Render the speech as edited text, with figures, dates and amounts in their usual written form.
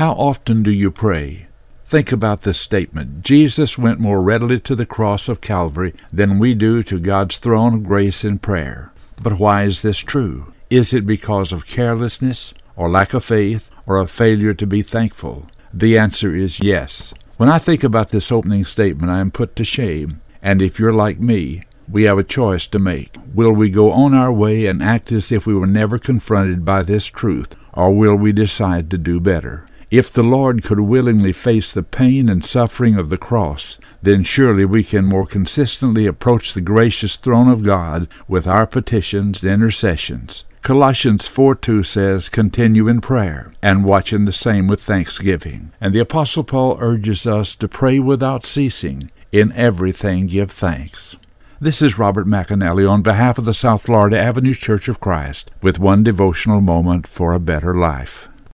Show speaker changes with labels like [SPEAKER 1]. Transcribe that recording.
[SPEAKER 1] How often do you pray? Think about this statement. Jesus went more readily to the cross of Calvary than we do to God's throne of grace in prayer. But why is this true? Is it because of carelessness, or lack of faith, or a failure to be thankful? The answer is yes. When I think about this opening statement, I am put to shame. And if you're like me, we have a choice to make. Will we go on our way and act as if we were never confronted by this truth, or will we decide to do better? If the Lord could willingly face the pain and suffering of the cross, then surely we can more consistently approach the gracious throne of God with our petitions and intercessions. Colossians 4:2 says, "Continue in prayer, and watch in the same with thanksgiving." And the Apostle Paul urges us to pray without ceasing, in everything give thanks. This is Robert McAnally on behalf of the South Florida Avenue Church of Christ with one devotional moment for a better life.